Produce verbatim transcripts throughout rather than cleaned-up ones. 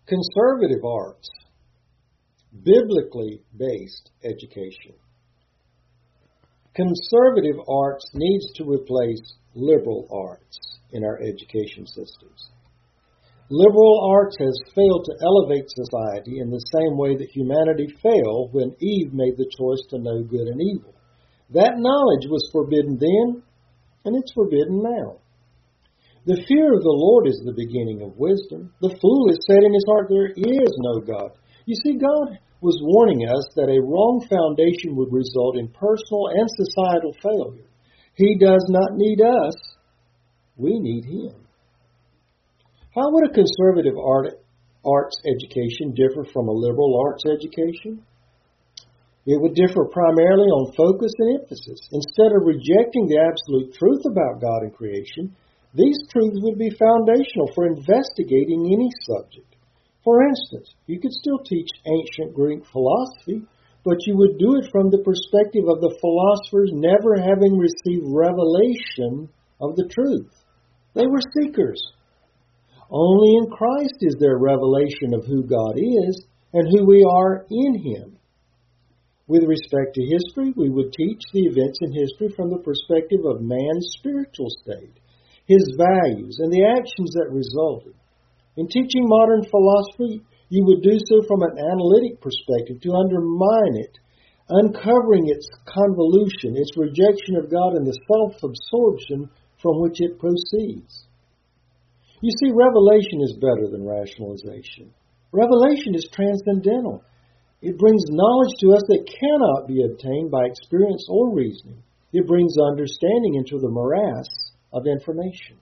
Conservative arts, biblically based education. Conservative arts needs to replace liberal arts in our education systems. Liberal arts has failed to elevate society in the same way that humanity failed when Eve made the choice to know good and evil. That knowledge was forbidden then, and it's forbidden now. The fear of the Lord is the beginning of wisdom. The fool has said in his heart, there is no God. You see, God was warning us that a wrong foundation would result in personal and societal failure. He does not need us. We need Him. How would a conservative art, arts education differ from a liberal arts education? It would differ primarily on focus and emphasis. Instead of rejecting the absolute truth about God and creation, these truths would be foundational for investigating any subject. For instance, you could still teach ancient Greek philosophy, but you would do it from the perspective of the philosophers never having received revelation of the truth. They were seekers. Only in Christ is there revelation of who God is and who we are in Him. With respect to history, we would teach the events in history from the perspective of man's spiritual state, his values, and the actions that resulted. In teaching modern philosophy, you would do so from an analytic perspective to undermine it, uncovering its convolution, its rejection of God, and the self-absorption from which it proceeds. You see, revelation is better than rationalization. Revelation is transcendental. It brings knowledge to us that cannot be obtained by experience or reasoning. It brings understanding into the morass of information.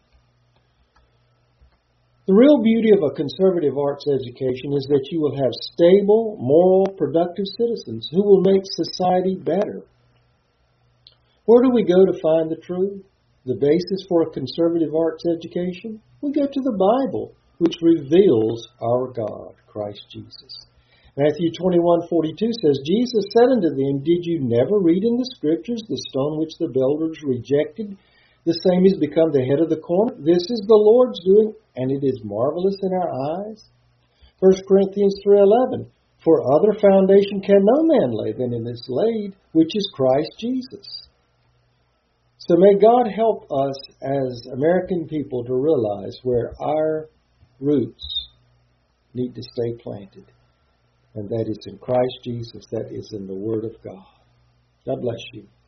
The real beauty of a conservative arts education is that you will have stable, moral, productive citizens who will make society better. Where do we go to find the truth? The basis for a conservative arts education? We go to the Bible, which reveals our God, Christ Jesus. Matthew twenty-one forty-two says, Jesus said unto them, Did you never read in the Scriptures the stone which the builders rejected? The same is become the head of the corner. This is the Lord's doing, and it is marvelous in our eyes. First Corinthians three eleven, For other foundation can no man lay than in this laid, which is Christ Jesus. So may God help us as American people to realize where our roots need to stay planted. And that is in Christ Jesus. That is in the Word of God. God bless you.